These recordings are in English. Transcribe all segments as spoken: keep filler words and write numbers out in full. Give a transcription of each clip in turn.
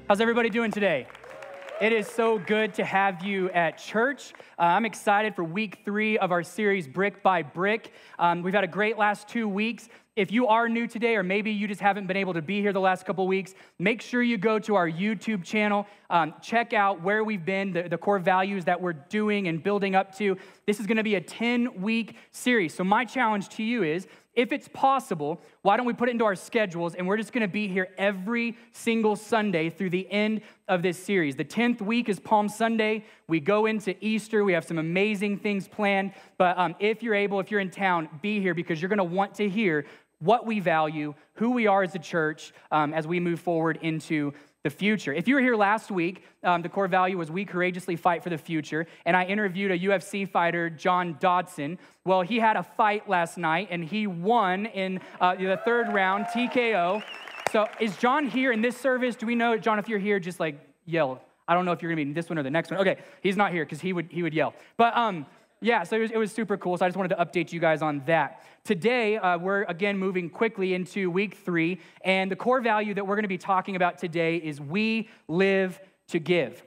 How's everybody doing today? It is so good to have you at church. Uh, I'm excited for week three of our series, Brick by Brick. Um, we've had a great last two weeks. If you are new today, or maybe you just haven't been able to be here the last couple weeks, make sure you go to our YouTube channel. Um, check out where we've been, the, the core values that we're doing and building up to. This is going to be a ten-week series. So my challenge to you is, if it's possible, why don't we put it into our schedules, and we're just going to be here every single Sunday through the end of this series. The tenth week is Palm Sunday. We go into Easter. We have some amazing things planned. But um, if you're able, if you're in town, be here, because you're going to want to hear what we value, who we are as a church um, as we move forward into the future. If you were here last week, um, the core value was we courageously fight for the future, and I interviewed a U F C fighter, John Dodson. Well, he had a fight last night, and he won in uh, the third round, T K O. So is John here in this service? Do we know, John, if you're here, just like yell. I don't know if you're gonna be in this one or the next one. Okay, he's not here because he would he would yell. But um, yeah, so it was, it was super cool. So I just wanted to update you guys on that. Today, uh, we're again moving quickly into week three, and the core value that we're going to be talking about today is we live to give.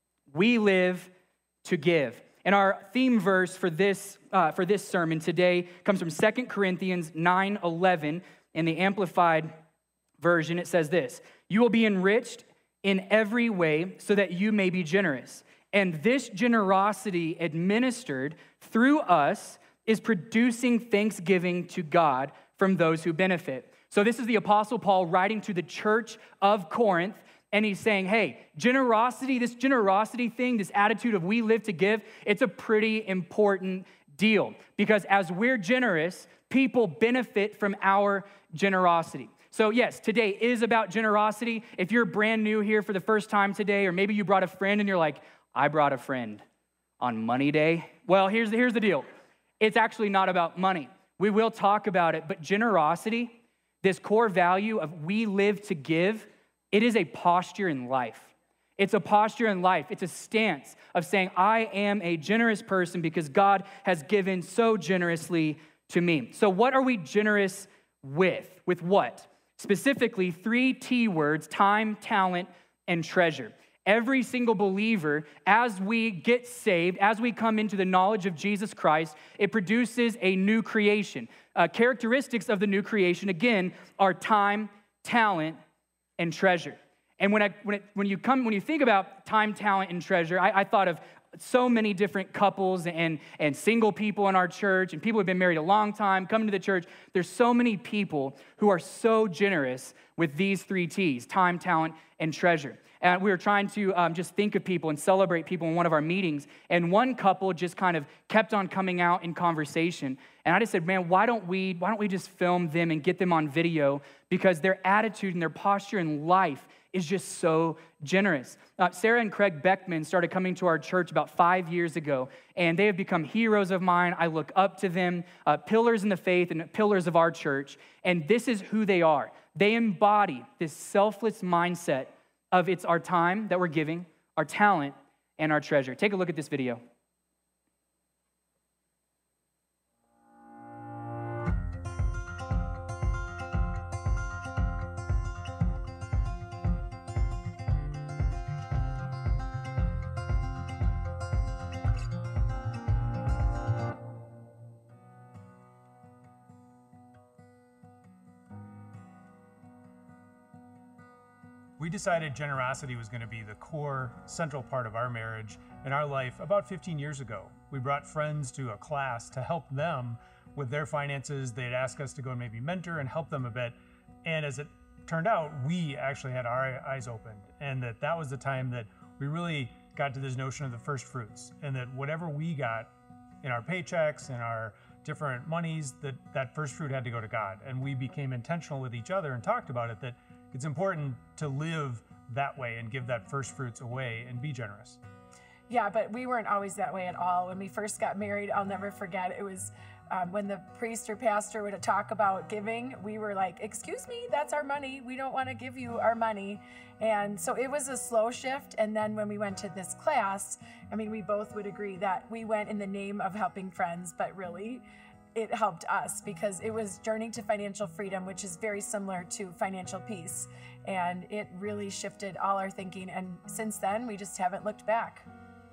We live to give. And our theme verse for this uh, for this sermon today comes from Second Corinthians nine eleven in the Amplified Version. It says this: "You will be enriched in every way so that you may be generous. And this generosity administered through us is producing thanksgiving to God from those who benefit." So this is the Apostle Paul writing to the church of Corinth, and he's saying, hey, generosity, this generosity thing, this attitude of we live to give, it's a pretty important deal, because as we're generous, people benefit from our generosity. So yes, today is about generosity. If you're brand new here for the first time today, or maybe you brought a friend and you're like, I brought a friend on Money Day. Well, here's the, here's the deal. It's actually not about money. We will talk about it, but generosity, this core value of we live to give, it is a posture in life. It's a posture in life. It's a stance of saying, I am a generous person because God has given so generously to me. So what are we generous with? With what? Specifically, three T words: time, talent, and treasure. Every single believer, as we get saved, as we come into the knowledge of Jesus Christ, it produces a new creation. Uh, characteristics of the new creation, again, are time, talent, and treasure. And when I when it, when you come when you think about time, talent, and treasure, I, I thought of so many different couples and, and single people in our church, and people who have been married a long time, coming to the church. There's so many people who are so generous with these three T's: time, talent, and treasure. And we were trying to um, just think of people and celebrate people in one of our meetings, and one couple just kind of kept on coming out in conversation. And I just said, man, why don't we why don't we just film them and get them on video, because their attitude and their posture in life is just so generous. Uh, Sarah and Craig Beckman started coming to our church about five years ago, and they have become heroes of mine. I look up to them, uh, pillars in the faith and pillars of our church, and this is who they are. They embody this selfless mindset of it's our time that we're giving, our talent, and our treasure. Take a look at this video. We decided generosity was going to be the core, central part of our marriage and our life about fifteen years ago. We brought friends to a class to help them with their finances. They'd ask us to go and maybe mentor and help them a bit. And as it turned out, we actually had our eyes opened, and that that was the time that we really got to this notion of the first fruits, and that whatever we got in our paychecks and our different monies, that that first fruit had to go to God. And we became intentional with each other and talked about it, that it's important to live that way and give that first fruits away and be generous. Yeah, but we weren't always that way at all. When we first got married, I'll never forget, it was um, when the priest or pastor would talk about giving, we were like, excuse me, that's our money. We don't want to give you our money. And so it was a slow shift. And then when we went to this class, I mean, we both would agree that we went in the name of helping friends, but really it helped us because it was Journey to Financial Freedom, which is very similar to Financial Peace. And it really shifted all our thinking. And since then, we just haven't looked back.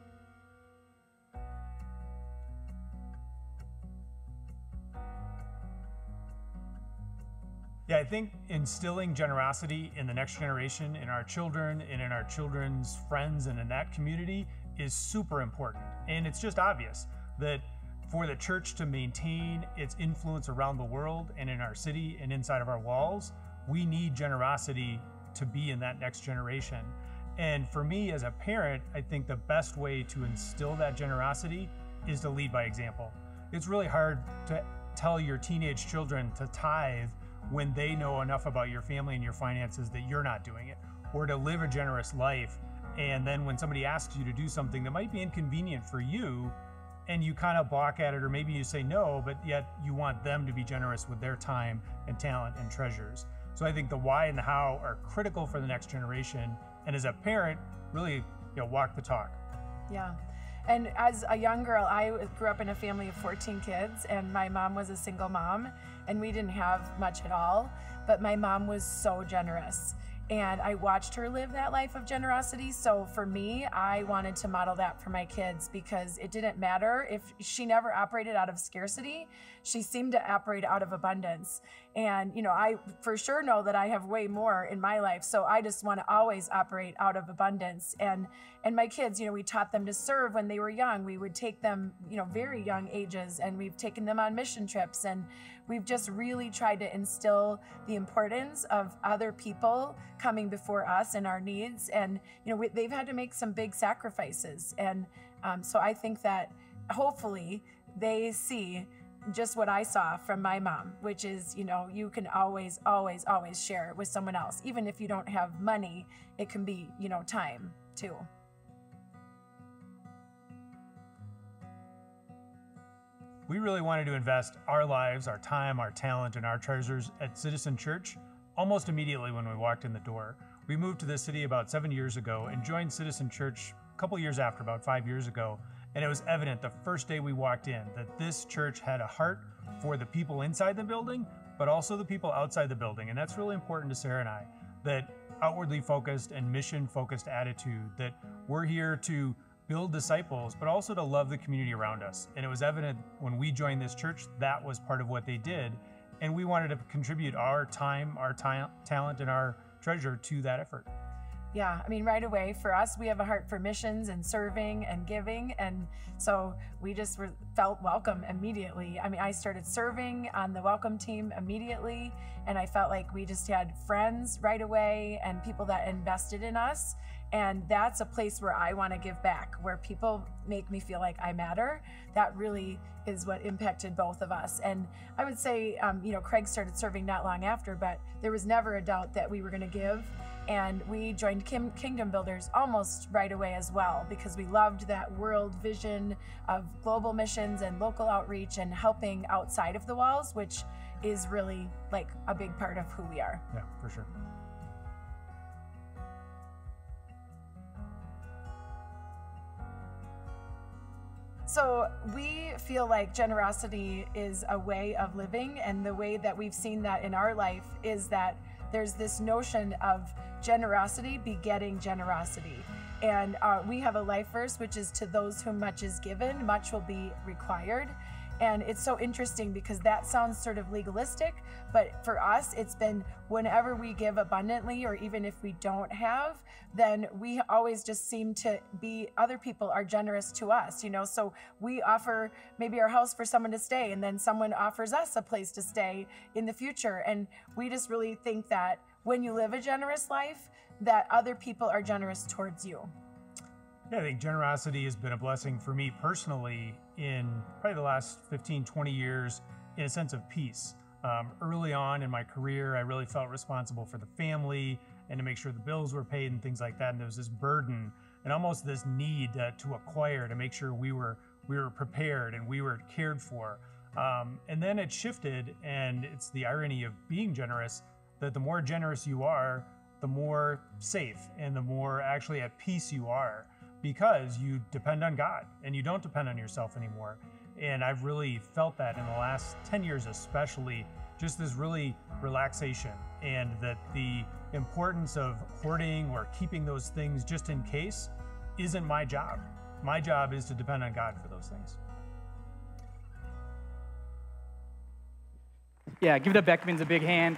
Yeah, I think instilling generosity in the next generation, in our children, and in our children's friends, and in that community is super important. And it's just obvious that for the church to maintain its influence around the world and in our city and inside of our walls, we need generosity to be in that next generation. And for me as a parent, I think the best way to instill that generosity is to lead by example. It's really hard to tell your teenage children to tithe when they know enough about your family and your finances that you're not doing it, or to live a generous life. And then when somebody asks you to do something that might be inconvenient for you, and you kind of balk at it, or maybe you say no, but yet you want them to be generous with their time and talent and treasures. So I think the why and the how are critical for the next generation. And as a parent, really, you know, walk the talk. Yeah. And as a young girl, I grew up in a family of fourteen kids, and my mom was a single mom, and we didn't have much at all, but my mom was so generous. And I watched her live that life of generosity. So for me, I wanted to model that for my kids because it didn't matter if she never operated out of scarcity. She seemed to operate out of abundance. And, you know, I for sure know that I have way more in my life. So I just want to always operate out of abundance. And and my kids, you know, we taught them to serve when they were young. We would take them, you know, very young ages, and we've taken them on mission trips. And we've just really tried to instill the importance of other people coming before us and our needs. And, you know, we, they've had to make some big sacrifices. And um, so I think that hopefully they see just what I saw from my mom, which is, you know, you can always, always, always share with someone else. Even if you don't have money, it can be, you know, time too. We really wanted to invest our lives, our time, our talent, and our treasures at Citizen Church almost immediately when we walked in the door. We moved to this city about seven years ago and joined Citizen Church a couple years after, about five years ago. And it was evident the first day we walked in that this church had a heart for the people inside the building, but also the people outside the building. And that's really important to Sarah and I, that outwardly focused and mission focused attitude, that we're here to build disciples, but also to love the community around us. And it was evident when we joined this church, that was part of what they did. And we wanted to contribute our time, our ta- talent, and our treasure to that effort. Yeah, I mean, right away for us, we have a heart for missions and serving and giving. And so we just were, felt welcome immediately. I mean, I started serving on the welcome team immediately. And I felt like we just had friends right away and people that invested in us. And that's a place where I want to give back, where people make me feel like I matter. That really is what impacted both of us. And I would say, um, you know, Craig started serving not long after, but there was never a doubt that we were going to give. And we joined Kim, Kingdom Builders almost right away as well, because we loved that world vision of global missions and local outreach and helping outside of the walls, which is really like a big part of who we are. Yeah, for sure. So we feel like generosity is a way of living, and the way that we've seen that in our life is that there's this notion of generosity begetting generosity. And uh, we have a life verse, which is, to those whom much is given, much will be required. And it's so interesting because that sounds sort of legalistic, but for us, it's been whenever we give abundantly, or even if we don't have, then we always just seem to be, other people are generous to us, you know? So we offer maybe our house for someone to stay, and then someone offers us a place to stay in the future. And we just really think that when you live a generous life, that other people are generous towards you. Yeah, I think generosity has been a blessing for me personally in probably the last fifteen, twenty years, in a sense of peace. Um, early on in my career, I really felt responsible for the family and to make sure the bills were paid and things like that. And there was this burden and almost this need uh, to acquire, to make sure we were we were prepared and we were cared for. Um, and then it shifted, and it's the irony of being generous, that the more generous you are, the more safe and the more actually at peace you are, because you depend on God and you don't depend on yourself anymore. And I've really felt that in the last ten years, especially, just this really relaxation, and that the importance of hoarding or keeping those things just in case isn't my job. My job is to depend on God for those things. Yeah, give the Beckmans a big hand.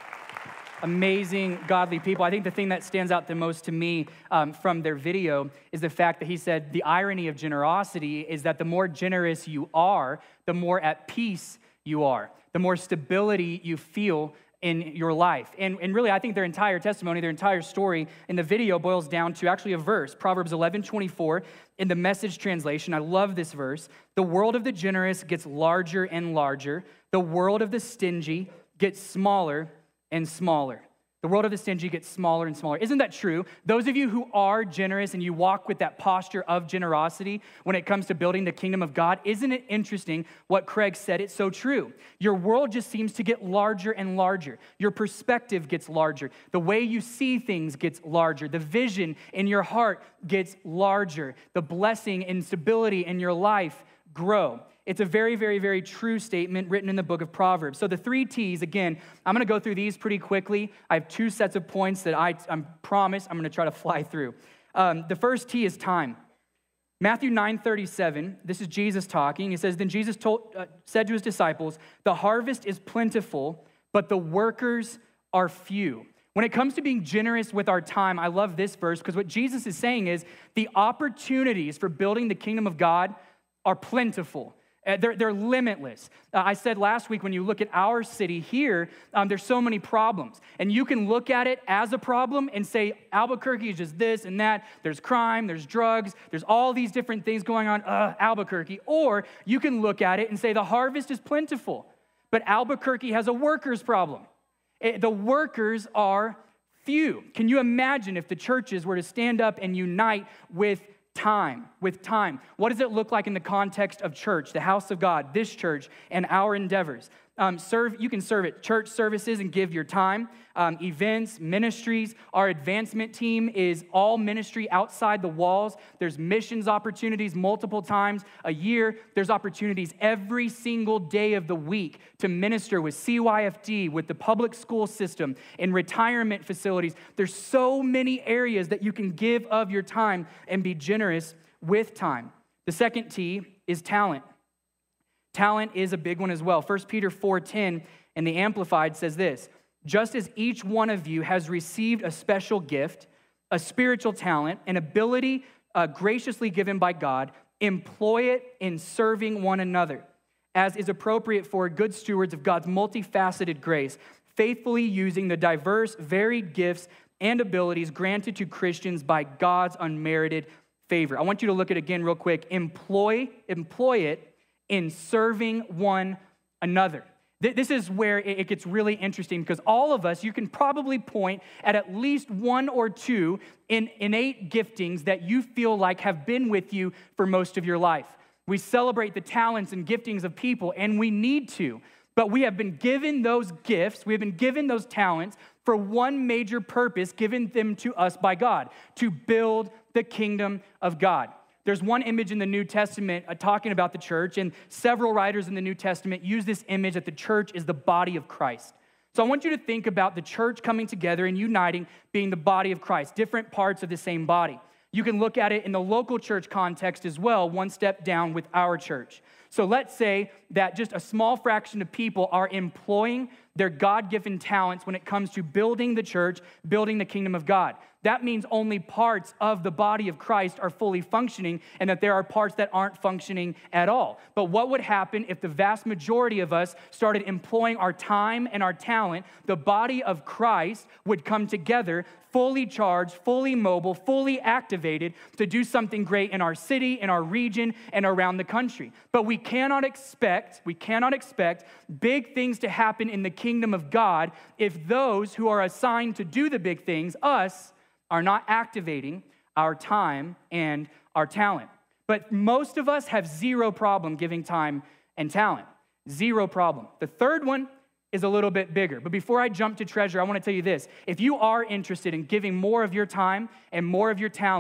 Amazing, godly people. I think the thing that stands out the most to me um, from their video is the fact that he said the irony of generosity is that the more generous you are, the more at peace you are, the more stability you feel in your life. And, and really, I think their entire testimony, their entire story in the video boils down to actually a verse, Proverbs eleven twenty-four in the Message translation. I love this verse. The world of the generous gets larger and larger. The world of the stingy gets smaller and smaller. The world of the stingy gets smaller and smaller. Isn't that true? Those of you who are generous and you walk with that posture of generosity when it comes to building the kingdom of God, isn't it interesting what Craig said? It's so true. Your world just seems to get larger and larger. Your perspective gets larger. The way you see things gets larger. The vision in your heart gets larger. The blessing and stability in your life grow. It's a very, very, very true statement written in the book of Proverbs. So the three T's, again, I'm going to go through these pretty quickly. I have two sets of points that I, I promise I'm going to try to fly through. Um, the first T is time. Matthew nine thirty-seven, this is Jesus talking. He says, then Jesus told, uh, said to his disciples, the harvest is plentiful, but the workers are few. When it comes to being generous with our time, I love this verse because what Jesus is saying is the opportunities for building the kingdom of God are plentiful. Uh, they're, they're limitless. Uh, I said last week, when you look at our city here, um, there's so many problems. And you can look at it as a problem and say, Albuquerque is just this and that. There's crime, there's drugs, there's all these different things going on, uh, Albuquerque. Or you can look at it and say, the harvest is plentiful, but Albuquerque has a workers problem. It, the workers are few. Can you imagine if the churches were to stand up and unite with time, with time? What does it look like in the context of church, the house of God, this church, and our endeavors? Um, serve. You can serve at church services and give your time, um, events, ministries. Our advancement team is all ministry outside the walls. There's missions opportunities multiple times a year. There's opportunities every single day of the week to minister with C Y F D, with the public school system, in retirement facilities. There's so many areas that you can give of your time and be generous with time. The second T is talent. Talent is a big one as well. First Peter four ten in the Amplified says this, just as each one of you has received a special gift, a spiritual talent, an ability uh, graciously given by God, employ it in serving one another, as is appropriate for good stewards of God's multifaceted grace, faithfully using the diverse, varied gifts and abilities granted to Christians by God's unmerited favor. I want you to look at it again real quick. Employ, employ it in serving one another. This is where it gets really interesting because all of us, you can probably point at at least one or two in innate giftings that you feel like have been with you for most of your life. We celebrate the talents and giftings of people, and we need to, but we have been given those gifts, we have been given those talents for one major purpose given them to us by God, to build the kingdom of God. There's one image in the New Testament uh, talking about the church, and several writers in the New Testament use this image that the church is the body of Christ. So I want you to think about the church coming together and uniting, being the body of Christ, different parts of the same body. You can look at it in the local church context as well, one step down with our church. So let's say that just a small fraction of people are employing their God-given talents when it comes to building the church, building the kingdom of God. That means only parts of the body of Christ are fully functioning and that there are parts that aren't functioning at all. But what would happen if the vast majority of us started employing our time and our talent? The body of Christ would come together fully charged, fully mobile, fully activated to do something great in our city, in our region, and around the country. But we cannot expect, we cannot expect big things to happen in the kingdom of God if those who are assigned to do the big things, us, are not activating our time and our talent. But most of us have zero problem giving time and talent. Zero problem. The third one is a little bit bigger. But before I jump to treasure, I want to tell you this. If you are interested in giving more of your time and more of your talent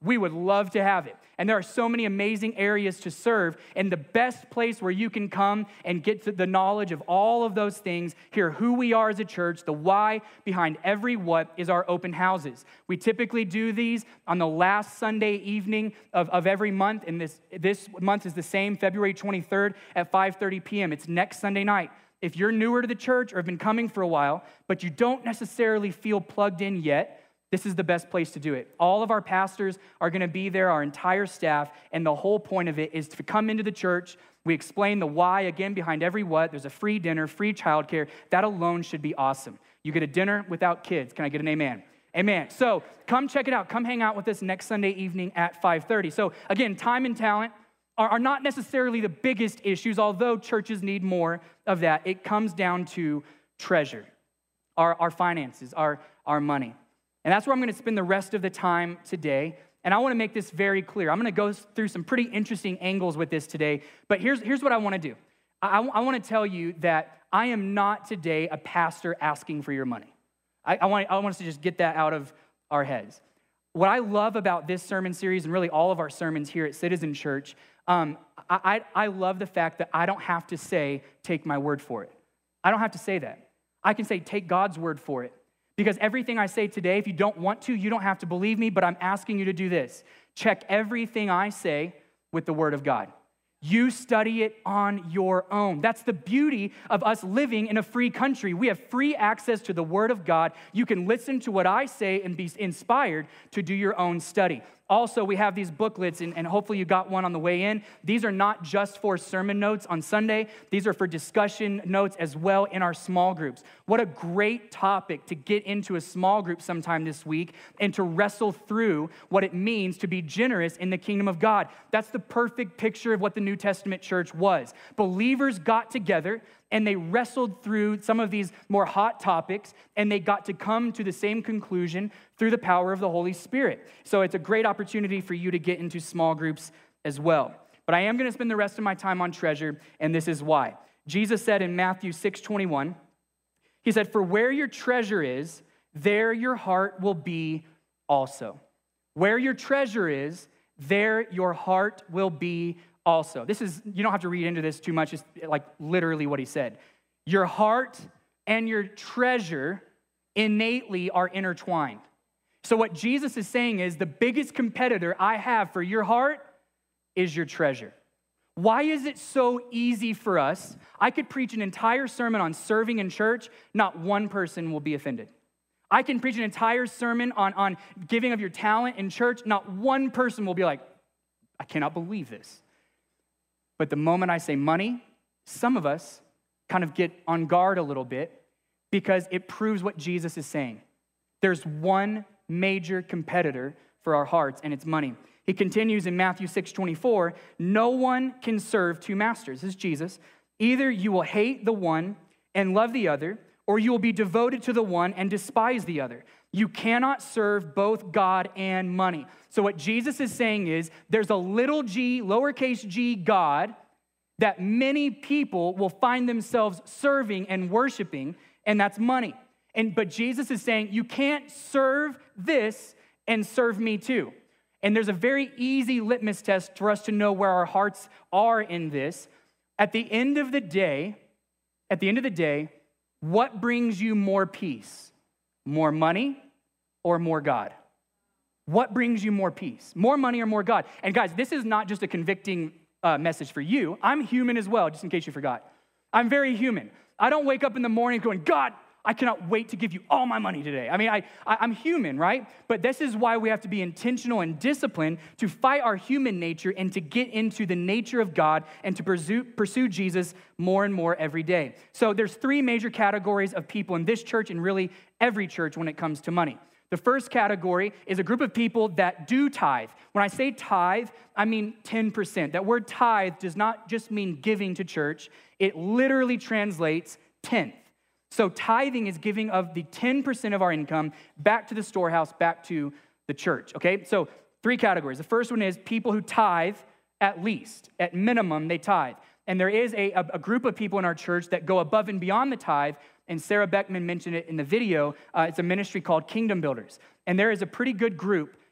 we would love to have it. And there are so many amazing areas to serve, and the best place where you can come and get to the knowledge of all of those things, hear who we are as a church, the why behind every what, is our open houses. We typically do these on the last Sunday evening of, of every month, and this, this month is the same, February twenty-third at five thirty p.m. It's next Sunday night. If you're newer to the church or have been coming for a while, but you don't necessarily feel plugged in yet, this is the best place to do it. All of our pastors are going to be there, our entire staff, and the whole point of it is to come into the church. We explain the why, again, behind every what. There's a free dinner, free childcare. That alone should be awesome. You get a dinner without kids. Can I get an amen? Amen. So come check it out. Come hang out with us next Sunday evening at five thirty. So again, time and talent are, are not necessarily the biggest issues, although churches need more of that. It comes down to treasure, our, our finances, our, our money. And that's where I'm going to spend the rest of the time today. And I want to make this very clear. I'm going to go through some pretty interesting angles with this today. But here's, here's what I want to do. I, I want to tell you that I am not today a pastor asking for your money. I, I, want, I want us to just get that out of our heads. What I love about this sermon series, and really all of our sermons here at Citizen Church, um, I, I, I love the fact that I don't have to say, take my word for it. I don't have to say that. I can say, take God's word for it. Because everything I say today, if you don't want to, you don't have to believe me, but I'm asking you to do this. Check everything I say with the Word of God. You study it on your own. That's the beauty of us living in a free country. We have free access to the Word of God. You can listen to what I say and be inspired to do your own study. Also, we have these booklets, and, and hopefully you got one on the way in. These are not just for sermon notes on Sunday. These are for discussion notes as well in our small groups. What a great topic to get into a small group sometime this week and to wrestle through what it means to be generous in the kingdom of God. That's the perfect picture of what the New Testament church was. Believers got together and they wrestled through some of these more hot topics, and they got to come to the same conclusion through the power of the Holy Spirit. So it's a great opportunity for you to get into small groups as well. But I am going to spend the rest of my time on treasure, and this is why. Jesus said in Matthew six twenty-one, he said, "For where your treasure is, there your heart will be also." Where your treasure is, there your heart will be also. This is, you don't have to read into this too much, it's like literally what he said. Your heart and your treasure innately are intertwined. So what Jesus is saying is the biggest competitor I have for your heart is your treasure. Why is it so easy for us? I could preach an entire sermon on serving in church, not one person will be offended. I can preach an entire sermon on, on giving of your talent in church, not one person will be like, I cannot believe this. But the moment I say money, some of us kind of get on guard a little bit because it proves what Jesus is saying. There's one major competitor for our hearts, and it's money. He continues in Matthew six twenty-four, no one can serve two masters. This is Jesus. Either you will hate the one and love the other, or you will be devoted to the one and despise the other. You cannot serve both God and money. So what Jesus is saying is there's a little g, lowercase g God that many people will find themselves serving and worshiping, and that's money. And but Jesus is saying you can't serve this and serve me too. And there's a very easy litmus test for us to know where our hearts are in this. At the end of the day, at the end of the day, what brings you more peace? More money or more God? What brings you more peace? More money or more God? And guys, this is not just a convicting uh, message for you. I'm human as well, just in case you forgot. I'm very human. I don't wake up in the morning going, God, I cannot wait to give you all my money today. I mean, I, I, I'm human, right? But this is why we have to be intentional and disciplined to fight our human nature and to get into the nature of God and to pursue, pursue Jesus more and more every day. So there's three major categories of people in this church and really every church when it comes to money. The first category is a group of people that do tithe. When I say tithe, I mean ten percent. That word tithe does not just mean giving to church. It literally translates tenth. So tithing is giving of the ten percent of our income back to the storehouse, back to the church, okay? So three categories. The first one is people who tithe at least. At minimum, they tithe. And there is a, a group of people in our church that go above and beyond the tithe, and Sarah Beckman mentioned it in the video. Uh, it's a ministry called Kingdom Builders. And there is a pretty good group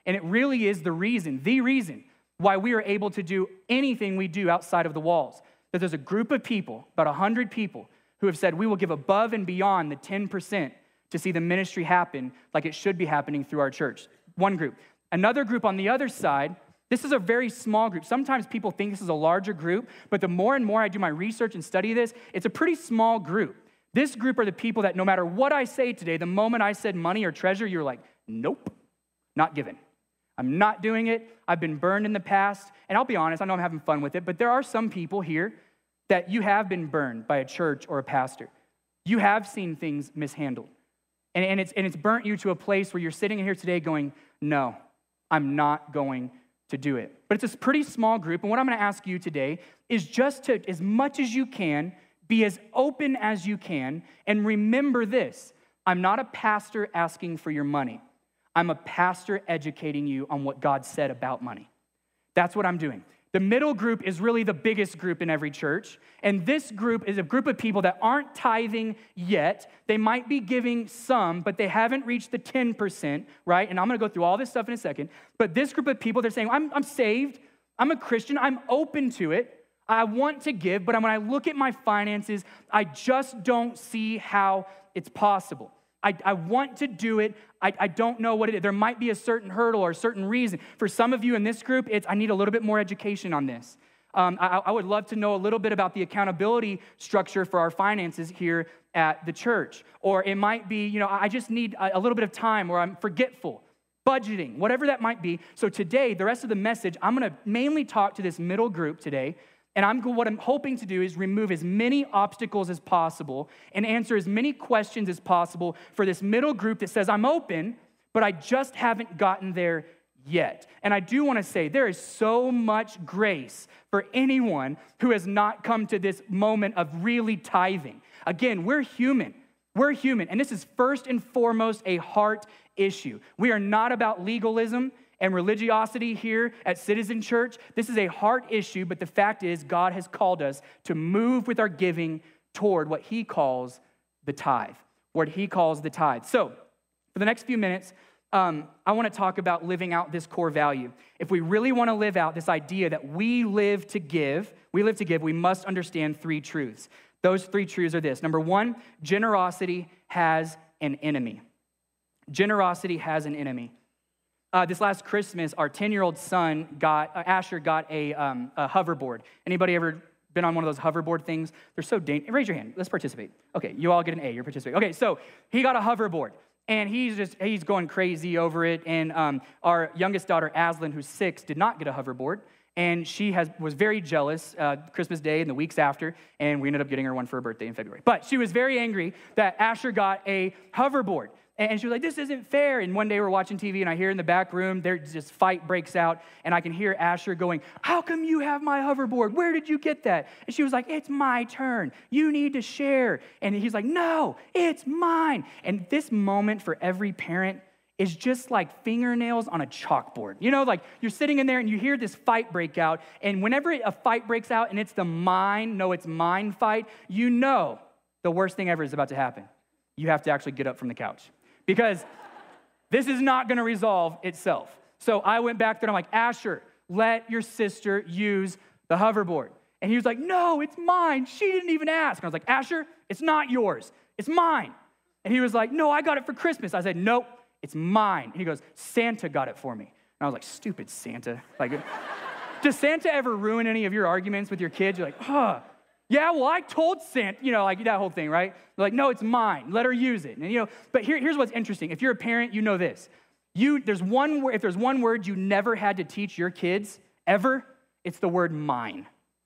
And it really is the reason, the reason why we are able to do anything we do outside of the walls. That there's a group of people, about one hundred people, who have said we will give above and beyond the ten percent to see the ministry happen like it should be happening through our church. One group. Another group on the other side, this is a very small group. Sometimes people think this is a larger group, but the more and more I do my research and study this, it's a pretty small group. This group are the people that no matter what I say today, the moment I said money or treasure, you're like, nope, not given. I'm not doing it. I've been burned in the past. And I'll be honest, I know I'm having fun with it, but there are some people here that you have been burned by a church or a pastor. You have seen things mishandled. And, and, it's, and it's burnt you to a place where you're sitting in here today going, no, I'm not going to do it. But it's a pretty small group. And what I'm going to ask you today is just to, as much as you can, be as open as you can. And remember this, I'm not a pastor asking for your money. I'm a pastor educating you on what God said about money. That's what I'm doing. The middle group is really the biggest group in every church. And this group is a group of people that aren't tithing yet. They might be giving some, but they haven't reached the ten percent, right? And I'm going to go through all this stuff in a second. But this group of people, they're saying, I'm, I'm saved. I'm a Christian. I'm open to it. I want to give, but when I look at my finances, I just don't see how it's possible. I, I want to do it. I, I don't know what it is. There might be a certain hurdle or a certain reason. For some of you in this group, it's I need a little bit more education on this. Um, I, I would love to know a little bit about the accountability structure for our finances here at the church. Or it might be, you know, I just need a, a little bit of time, or I'm forgetful, budgeting, whatever that might be. So today, the rest of the message, I'm going to mainly talk to this middle group today. And I'm, what I'm hoping to do is remove as many obstacles as possible and answer as many questions as possible for this middle group that says, I'm open, but I just haven't gotten there yet. And I do want to say there is so much grace for anyone who has not come to this moment of really tithing. Again, we're human. We're human. And this is first and foremost a heart issue. We are not about legalism and religiosity here at Citizen Church. This is a heart issue, but the fact is God has called us to move with our giving toward what he calls the tithe, what he calls the tithe. So for the next few minutes, um, I want to talk about living out this core value. If we really want to live out this idea that we live to give, we live to give, we must understand three truths. Those three truths are this. Number one, generosity has an enemy. Generosity has an enemy. Uh, this last Christmas, our ten-year-old son got, uh, Asher got a, um, a hoverboard. Anybody ever been on one of those hoverboard things? They're so dangerous. Raise your hand. Let's participate. Okay, you all get an A. You're participating. Okay, so he got a hoverboard, and he's just, he's going crazy over it. And um, our youngest daughter, Aslan, who's six, did not get a hoverboard. And she has was very jealous uh, Christmas Day and the weeks after, and we ended up getting her one for her birthday in February. But she was very angry that Asher got a hoverboard. And she was like, this isn't fair. And one day we're watching T V, and I hear in the back room, there's this fight breaks out, and I can hear Asher going, how come you have my hoverboard? Where did you get that? And she was like, it's my turn. You need to share. And he's like, no, it's mine. And this moment for every parent is just like fingernails on a chalkboard. You know, like you're sitting in there and you hear this fight break out, and whenever a fight breaks out and it's the mine, no, it's mine fight, you know the worst thing ever is about to happen. You have to actually get up from the couch. Because this is not going to resolve itself. So I went back there and I'm like, Asher, let your sister use the hoverboard. And he was like, no, it's mine. She didn't even ask. And I was like, Asher, it's not yours. It's mine. And he was like, no, I got it for Christmas. I said, nope, it's mine. And he goes, Santa got it for me. And I was like, stupid Santa. Like, does Santa ever ruin any of your arguments with your kids? You're like, huh. Yeah, well, I told Santa, you know, like that whole thing, right? They're like, no, it's mine. Let her use it. And, you know, but here, here's what's interesting. If you're a parent, you know this. You, there's one word, if there's one word you never had to teach your kids, ever, it's the word mine.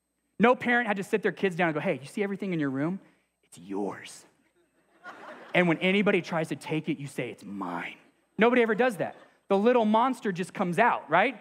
No parent had to sit their kids down and go, hey, you see everything in your room? It's yours. And when anybody tries to take it, you say, it's mine. Nobody ever does that. The little monster just comes out, right?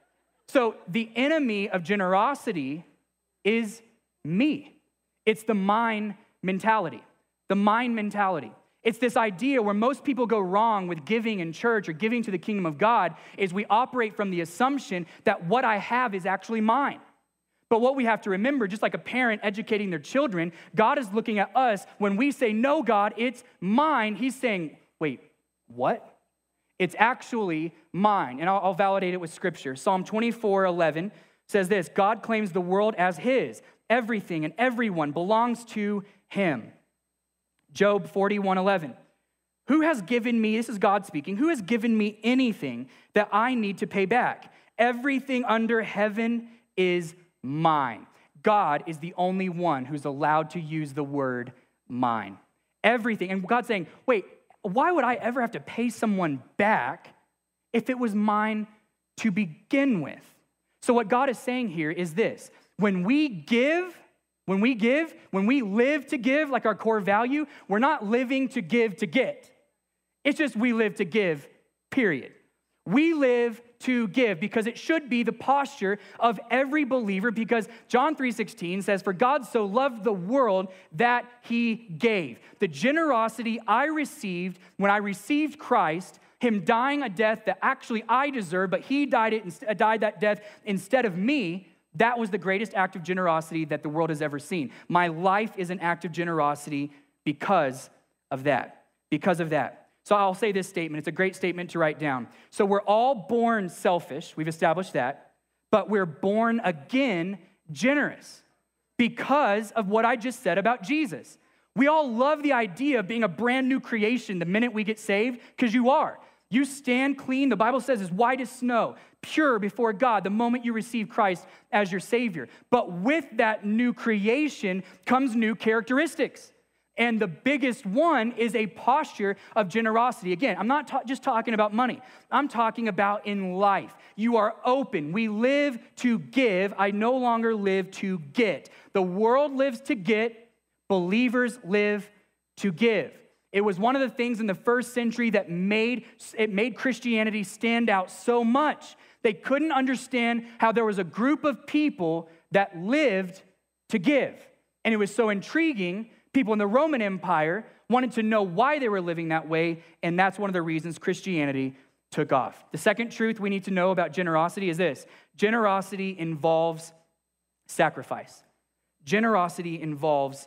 So the enemy of generosity is me. It's the mine mentality. The mine mentality. It's this idea where most people go wrong with giving in church or giving to the kingdom of God is we operate from the assumption that what I have is actually mine. But what we have to remember, just like a parent educating their children, God is looking at us when we say, no, God, it's mine. He's saying, wait, what? It's actually mine. And I'll, I'll validate it with scripture. Psalm twenty-four eleven says this: God claims the world as his. Everything and everyone belongs to him. Job forty-one eleven. Who has given me, this is God speaking, who has given me anything that I need to pay back? Everything under heaven is mine. God is the only one who's allowed to use the word mine. Everything. And God's saying, wait, why would I ever have to pay someone back if it was mine to begin with? So what God is saying here is this: when we give, when we give, when we live to give, like our core value, we're not living to give to get. It's just we live to give, period. We live to give because it should be the posture of every believer, because John three sixteen says, for God so loved the world that he gave. The generosity I received when I received Christ, him dying a death that actually I deserved, but he died, it, died that death instead of me, that was the greatest act of generosity that the world has ever seen. My life is an act of generosity because of that, because of that. So I'll say this statement. It's a great statement to write down. So we're all born selfish. We've established that. But we're born again generous because of what I just said about Jesus. We all love the idea of being a brand new creation the minute we get saved, because you are. You stand clean, the Bible says, as white as snow, pure before God the moment you receive Christ as your Savior. But with that new creation comes new characteristics. And the biggest one is a posture of generosity. Again, I'm not ta- just talking about money. I'm talking about in life. You are open. We live to give. I no longer live to get. The world lives to get. Believers live to give. It was one of the things in the first century that made it made Christianity stand out so much. They couldn't understand how there was a group of people that lived to give. And it was so intriguing. People in the Roman Empire wanted to know why they were living that way, and that's one of the reasons Christianity took off. The second truth we need to know about generosity is this: generosity involves sacrifice. Generosity involves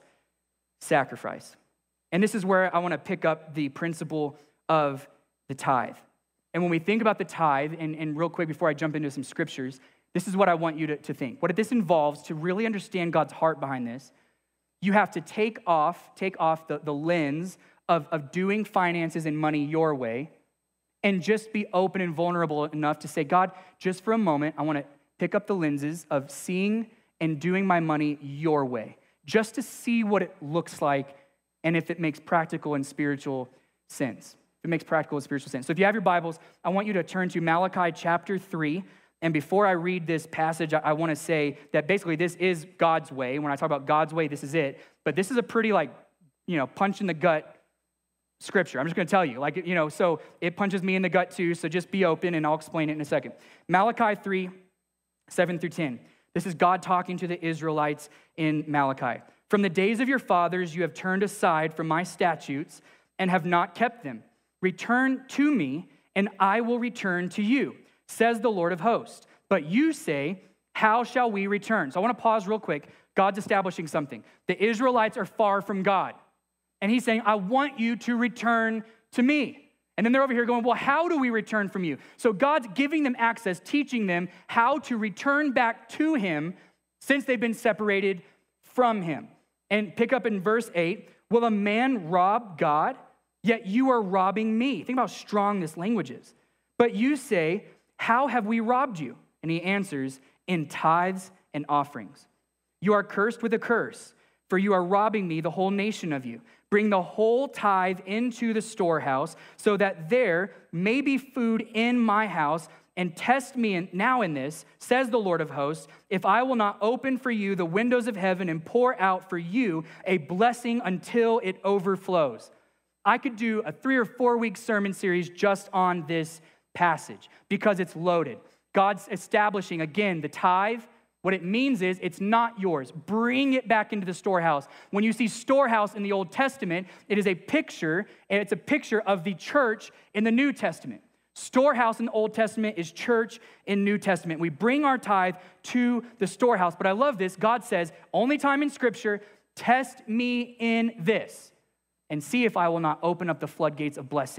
sacrifice. And this is where I want to pick up the principle of the tithe. And when we think about the tithe, and, and real quick before I jump into some scriptures, this is what I want you to, to think. What this involves, to really understand God's heart behind this, you have to take off, take off the, the lens of, of doing finances and money your way, and just be open and vulnerable enough to say, God, just for a moment, I want to pick up the lenses of seeing and doing my money your way, just to see what it looks like and if it makes practical and spiritual sense. If it makes practical and spiritual sense. So if you have your Bibles, I want you to turn to Malachi chapter three. And before I read this passage, I, I want to say that basically this is God's way. When I talk about God's way, this is it. But this is a pretty, like, you know, punch in the gut scripture. I'm just going to tell you. Like, you know, so it punches me in the gut too, so just be open, and I'll explain it in a second. Malachi three, seven through ten. This is God talking to the Israelites in Malachi. From the days of your fathers, you have turned aside from my statutes and have not kept them. Return to me, and I will return to you, says the Lord of hosts. But you say, how shall we return? So I want to pause real quick. God's establishing something. The Israelites are far from God. And he's saying, I want you to return to me. And then they're over here going, well, how do we return from you? So God's giving them access, teaching them how to return back to him since they've been separated from him. And pick up in verse eight, will a man rob God? Yet you are robbing me. Think about how strong this language is. But you say, how have we robbed you? And he answers, in tithes and offerings. You are cursed with a curse, for you are robbing me, the whole nation of you. Bring the whole tithe into the storehouse, so that there may be food in my house, and test me now in this, says the Lord of hosts, if I will not open for you the windows of heaven and pour out for you a blessing until it overflows. I could do a three or four week sermon series just on this passage because it's loaded. God's establishing, again, the tithe. What it means is it's not yours. Bring it back into the storehouse. When you see storehouse in the Old Testament, it is a picture, and it's a picture of the church in the New Testament. Storehouse in the Old Testament is church in New Testament. We bring our tithe to the storehouse. But I love this. God says, only time in Scripture, test me in this and see if I will not open up the floodgates of blessing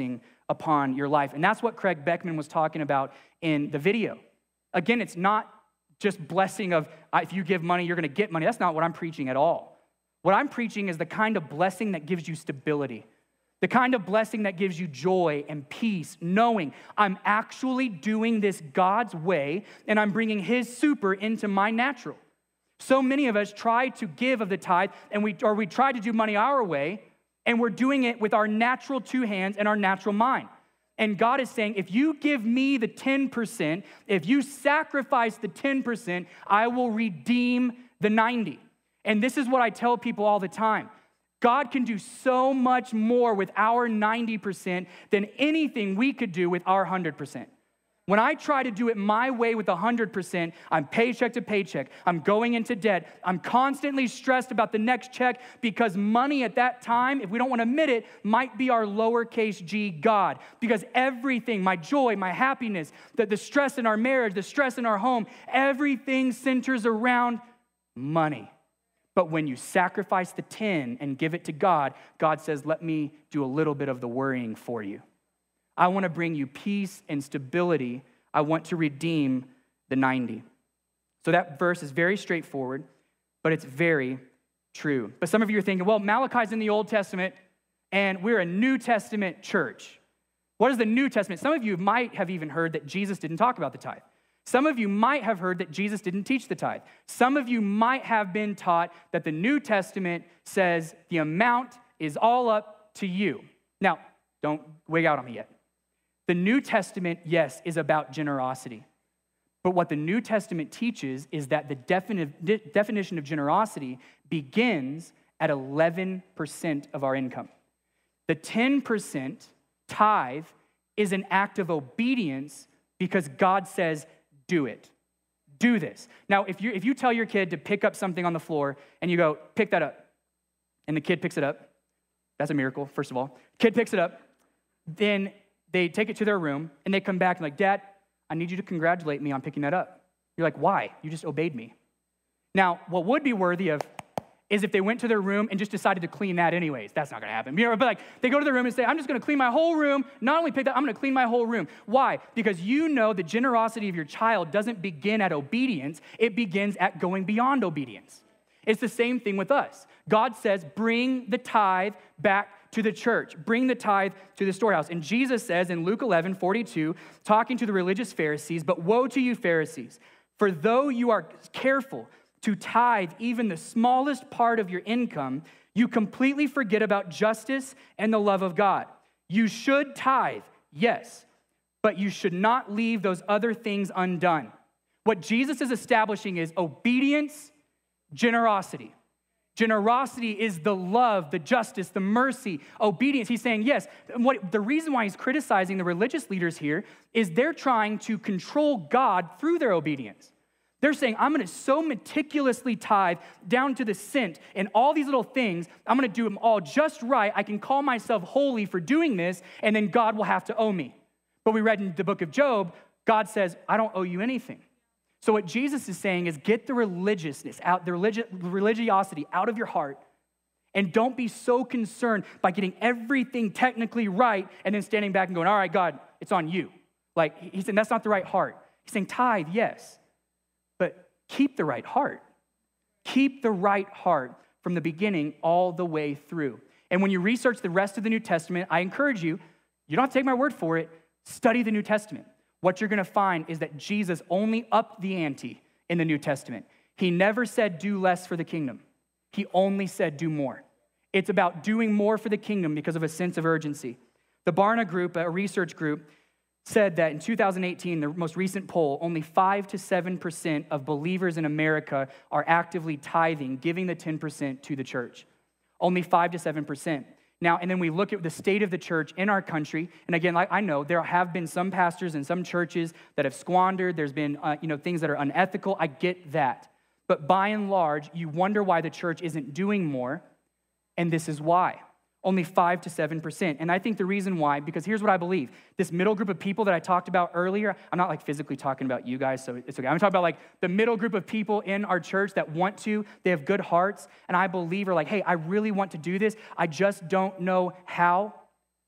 upon your life. And that's what Craig Beckman was talking about in the video. Again, it's not just blessing of if you give money, you're going to get money. That's not what I'm preaching at all. What I'm preaching is the kind of blessing that gives you stability, the kind of blessing that gives you joy and peace, knowing I'm actually doing this God's way and I'm bringing his super into my natural. So many of us try to give of the tithe, and we or we try to do money our way, and we're doing it with our natural two hands and our natural mind. And God is saying, if you give me the ten percent, if you sacrifice the ten percent, I will redeem the ninety. And this is what I tell people all the time. God can do so much more with our ninety percent than anything we could do with our one hundred percent. When I try to do it my way with one hundred percent, I'm paycheck to paycheck. I'm going into debt. I'm constantly stressed about the next check because money at that time, if we don't want to admit it, might be our lowercase g God. Because everything, my joy, my happiness, the, the stress in our marriage, the stress in our home, everything centers around money. But when you sacrifice the ten and give it to God, God says, let me do a little bit of the worrying for you. I want to bring you peace and stability. I want to redeem the ninety. So that verse is very straightforward, but it's very true. But some of you are thinking, well, Malachi's in the Old Testament, and we're a New Testament church. What is the New Testament? Some of you might have even heard that Jesus didn't talk about the tithe. Some of you might have heard that Jesus didn't teach the tithe. Some of you might have been taught that the New Testament says the amount is all up to you. Now, don't wig out on me yet. The New Testament, yes, is about generosity. But what the New Testament teaches is that the defini- de- definition of generosity begins at eleven percent of our income. The ten percent tithe is an act of obedience because God says, do it. Do this. Now, if you if you tell your kid to pick up something on the floor and you go, pick that up, and the kid picks it up, that's a miracle, first of all. Kid picks it up, then they take it to their room, and they come back and like, Dad, I need you to congratulate me on picking that up. You're like, why? You just obeyed me. Now, what would be worthy of is if they went to their room and just decided to clean that anyways. That's not going to happen. You know, but like, they go to their room and say, I'm just going to clean my whole room. Not only pick that, I'm going to clean my whole room. Why? Because you know the generosity of your child doesn't begin at obedience. It begins at going beyond obedience. It's the same thing with us. God says, bring the tithe back to the church. Bring the tithe to the storehouse. And Jesus says in Luke eleven forty-two, talking to the religious Pharisees, but woe to you, Pharisees, for though you are careful to tithe even the smallest part of your income, you completely forget about justice and the love of God. You should tithe, yes, but you should not leave those other things undone. What Jesus is establishing is obedience, generosity. Generosity is the love, the justice, the mercy, obedience. He's saying, yes, what, the reason why he's criticizing the religious leaders here is they're trying to control God through their obedience. They're saying, I'm going to so meticulously tithe down to the cent and all these little things. I'm going to do them all just right. I can call myself holy for doing this, and then God will have to owe me. But we read in the book of Job, God says, I don't owe you anything. So what Jesus is saying is get the religiousness out, the religi- religiosity out of your heart, and don't be so concerned by getting everything technically right and then standing back and going, all right, God, it's on you. Like, he's saying that's not the right heart. He's saying tithe, yes, but keep the right heart. Keep the right heart from the beginning all the way through. And when you research the rest of the New Testament, I encourage you, you don't have to take my word for it, study the New Testament. What you're going to find is that Jesus only upped the ante in the New Testament. He never said do less for the kingdom. He only said do more. It's about doing more for the kingdom because of a sense of urgency. The Barna Group, a research group, said that in two thousand eighteen, the most recent poll, only five to seven percent of believers in America are actively tithing, giving the ten percent to the church. Only five to seven percent. Now, and then we look at the state of the church in our country, and again, like I know there have been some pastors and some churches that have squandered. There's been, uh, you know, things that are unethical. I get that, but by and large, you wonder why the church isn't doing more, and this is why. Only five to seven percent. And I think the reason why, because here's what I believe. This middle group of people that I talked about earlier, I'm not like physically talking about you guys, so it's okay. I'm talking about like the middle group of people in our church that want to, they have good hearts, and I believe are like, hey, I really want to do this. I just don't know how.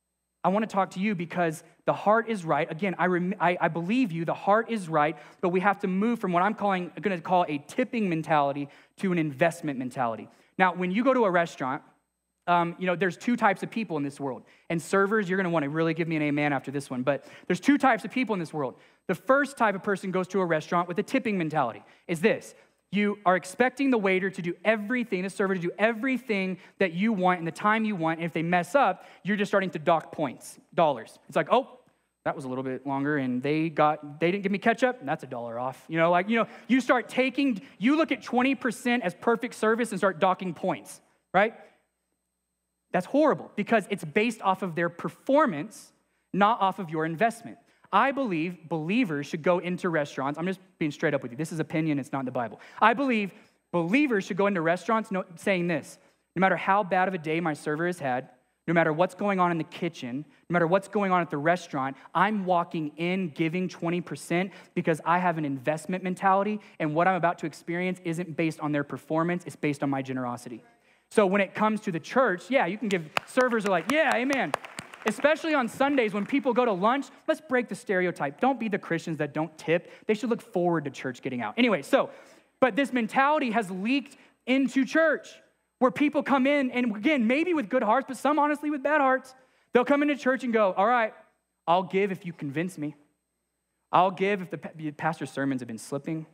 I want to talk to you because the heart is right. Again, I, rem- I, I believe you, the heart is right, but we have to move from what I'm calling, going to call a tipping mentality to an investment mentality. Now, when you go to a restaurant, um, you know, there's two types of people in this world. And servers, you're going to want to really give me an amen after this one, but there's two types of people in this world. The first type of person goes to a restaurant with a tipping mentality. Is this: you are expecting the waiter to do everything, the server to do everything that you want in the time you want, and if they mess up, you're just starting to dock points, dollars. It's like, oh, that was a little bit longer, and they got, they didn't give me ketchup, and that's a dollar off. You know, like, you know, you start taking, you look at twenty percent as perfect service and start docking points, right? That's horrible because it's based off of their performance, not off of your investment. I believe believers should go into restaurants. I'm just being straight up with you. This is opinion. It's not in the Bible. I believe believers should go into restaurants saying this: no matter how bad of a day my server has had, no matter what's going on in the kitchen, no matter what's going on at the restaurant, I'm walking in giving twenty percent because I have an investment mentality, and what I'm about to experience isn't based on their performance. It's based on my generosity. So when it comes to the church, yeah, you can give, servers are like, yeah, amen. Especially on Sundays when people go to lunch, let's break the stereotype. Don't be the Christians that don't tip. They should look forward to church getting out. Anyway, so, but this mentality has leaked into church where people come in, and again, maybe with good hearts, but some honestly with bad hearts. They'll come into church and go, all right, I'll give if you convince me. I'll give if the, the pastor's sermons have been slipping.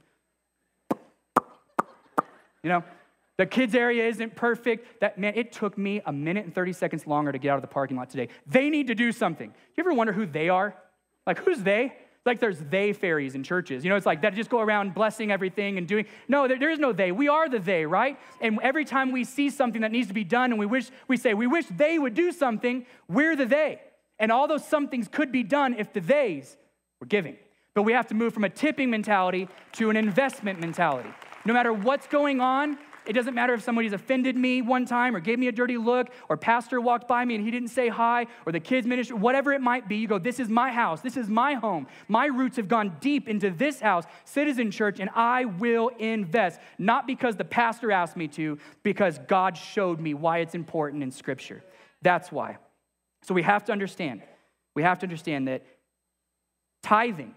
You know? The kids area isn't perfect. That, man, it took me a minute and thirty seconds longer to get out of the parking lot today. They need to do something. You ever wonder who they are? Like, who's they? Like, there's they fairies in churches. You know, it's like that just go around blessing everything and doing. No, there, there is no they. We are the they, right? And every time we see something that needs to be done and we wish, we say, we wish they would do something, we're the they. And all those somethings could be done if the theys were giving. But we have to move from a tipping mentality to an investment mentality. No matter what's going on, it doesn't matter if somebody's offended me one time or gave me a dirty look or pastor walked by me and he didn't say hi or the kids ministry, whatever it might be. You go, this is my house. This is my home. My roots have gone deep into this house, Citizen Church, and I will invest. Not because the pastor asked me to, because God showed me why it's important in Scripture. That's why. So we have to understand. We have to understand that tithing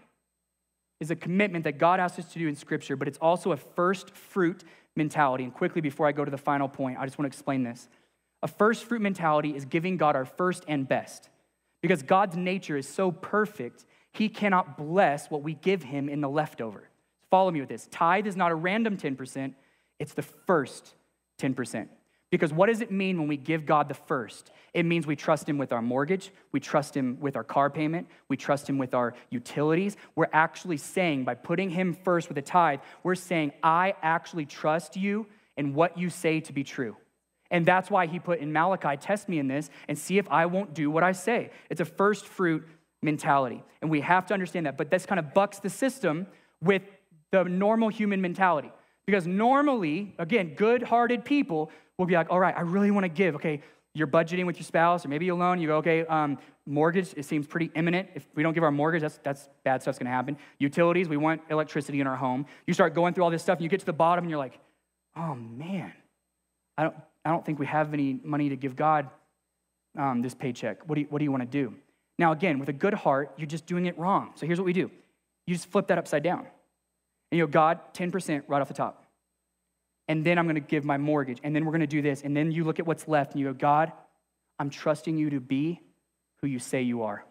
is a commitment that God asks us to do in Scripture, but it's also a first fruit mentality. And quickly, before I go to the final point, I just want to explain this. A first fruit mentality is giving God our first and best. Because God's nature is so perfect, he cannot bless what we give him in the leftover. Follow me with this. Tithe is not a random ten percent, it's the first ten percent. Because what does it mean when we give God the first? It means we trust him with our mortgage, we trust him with our car payment, we trust him with our utilities. We're actually saying, by putting him first with a tithe, we're saying, I actually trust you and what you say to be true. And that's why he put in Malachi, test me in this and see if I won't do what I say. It's a first fruit mentality. And we have to understand that. But this kind of bucks the system with the normal human mentality. Because normally, again, good-hearted people will be like, all right, I really want to give. Okay, you're budgeting with your spouse or maybe alone. You go, okay, um, mortgage, it seems pretty imminent. If we don't give our mortgage, that's, that's bad stuff's going to happen. Utilities, we want electricity in our home. You start going through all this stuff and you get to the bottom and you're like, oh, man, I don't, I don't think we have any money to give God um, this paycheck. What do you, what do you want to do? Now, again, with a good heart, you're just doing it wrong. So here's what we do. You just flip that upside down. And you go, God, ten percent right off the top. And then I'm going to give my mortgage. And then we're going to do this. And then you look at what's left and you go, God, I'm trusting you to be who you say you are.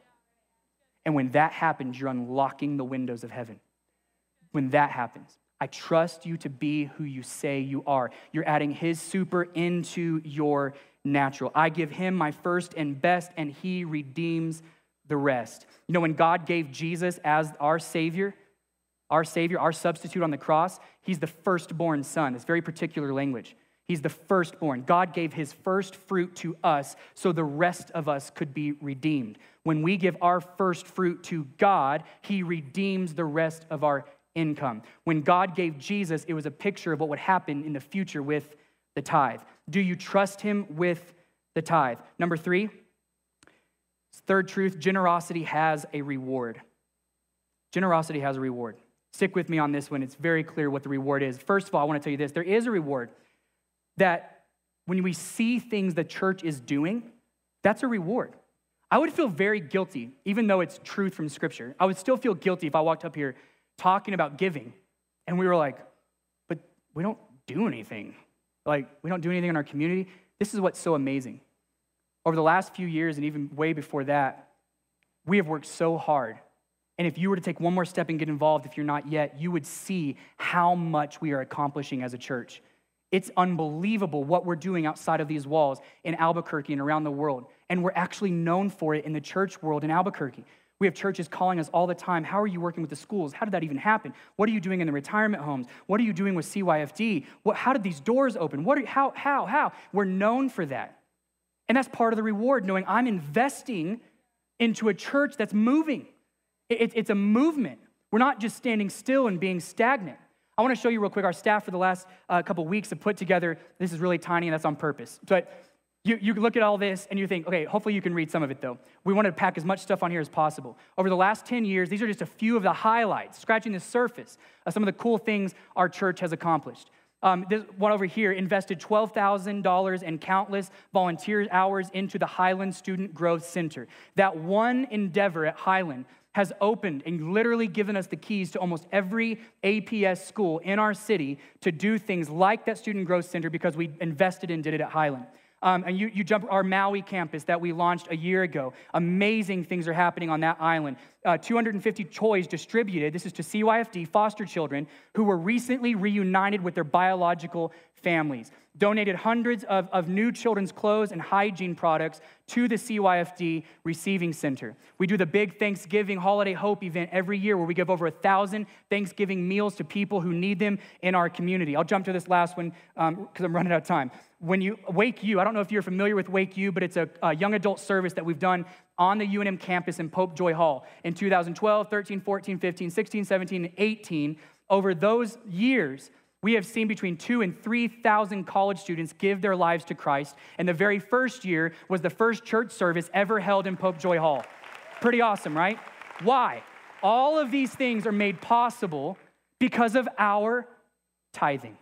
And when that happens, you're unlocking the windows of heaven. When that happens, I trust you to be who you say you are. You're adding his super into your natural. I give him my first and best, and he redeems the rest. You know, when God gave Jesus as our Savior, Our Savior, our substitute on the cross, he's the firstborn son. It's very particular language. He's the firstborn. God gave his first fruit to us so the rest of us could be redeemed. When we give our first fruit to God, he redeems the rest of our income. When God gave Jesus, it was a picture of what would happen in the future with the tithe. Do you trust him with the tithe? Number three, third truth, generosity has a reward. Generosity has a reward. Stick with me on this one. It's very clear what the reward is. First of all, I want to tell you this. There is a reward that when we see things the church is doing, that's a reward. I would feel very guilty, even though it's truth from Scripture. I would still feel guilty if I walked up here talking about giving, and we were like, but we don't do anything. Like, we don't do anything in our community. This is what's so amazing. Over the last few years, and even way before that, we have worked so hard. And if you were to take one more step and get involved, if you're not yet, you would see how much we are accomplishing as a church. It's unbelievable what we're doing outside of these walls in Albuquerque and around the world. And we're actually known for it in the church world in Albuquerque. We have churches calling us all the time. How are you working with the schools? How did that even happen? What are you doing in the retirement homes? What are you doing with C Y F D? What, how did these doors open? What are, how, how, how? We're known for that. And that's part of the reward, knowing I'm investing into a church that's moving. It, it's a movement. We're not just standing still and being stagnant. I want to show you real quick. Our staff for the last uh, couple weeks have put together, this is really tiny and that's on purpose. But you, you look at all this and you think, okay, hopefully you can read some of it though. We want to pack as much stuff on here as possible. Over the last ten years, these are just a few of the highlights, scratching the surface of some of the cool things our church has accomplished. Um, this one over here invested twelve thousand dollars and countless volunteer hours into the Highland Student Growth Center. That one endeavor at Highland has opened and literally given us the keys to almost every A P S school in our city to do things like that Student Growth Center because we invested and did it at Highland. Um, and you, you jump our Maui campus that we launched a year ago. Amazing things are happening on that island. Uh, two hundred fifty toys distributed. This is to C Y F D foster children who were recently reunited with their biological families. Donated hundreds of, of new children's clothes and hygiene products to the C Y F D Receiving Center. We do the big Thanksgiving Holiday Hope event every year where we give over a thousand Thanksgiving meals to people who need them in our community. I'll jump to this last one because um, I'm running out of time. When you, Wake U, I don't know if you're familiar with Wake U, but it's a, a young adult service that we've done on the U N M campus in Pope Joy Hall in two thousand twelve, thirteen, fourteen, fifteen, sixteen, seventeen, and eighteen. Over those years, we have seen between two and three thousand college students give their lives to Christ. And the very first year was the first church service ever held in Pope Joy Hall. Pretty awesome, right? Why? All of these things are made possible because of our tithing.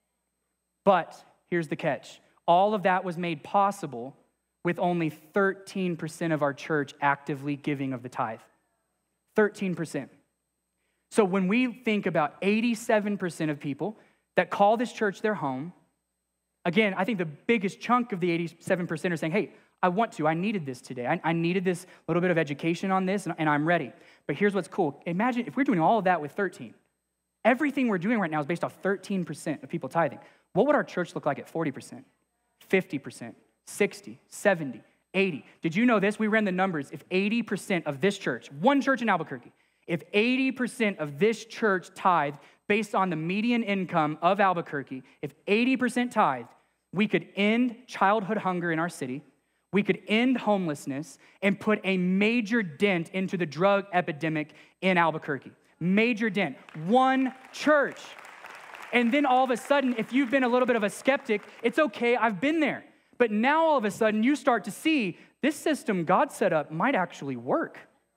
But here's the catch. All of that was made possible with only thirteen percent of our church actively giving of the tithe. thirteen percent. So when we think about eighty-seven percent of people that call this church their home, again, I think the biggest chunk of the eighty-seven percent are saying, hey, I want to, I needed this today. I, I needed this little bit of education on this, and, and I'm ready. But here's what's cool. Imagine if we're doing all of that with thirteen. Everything we're doing right now is based off thirteen percent of people tithing. What would our church look like at forty percent, fifty percent, sixty, seventy, eighty? Did you know this? We ran the numbers. If eighty percent of this church, one church in Albuquerque, if eighty percent of this church tithed based on the median income of Albuquerque, if eighty percent tithed, we could end childhood hunger in our city, we could end homelessness, and put a major dent into the drug epidemic in Albuquerque. Major dent. One church. And then all of a sudden, if you've been a little bit of a skeptic, it's okay, I've been there. But now all of a sudden, you start to see this system God set up might actually work.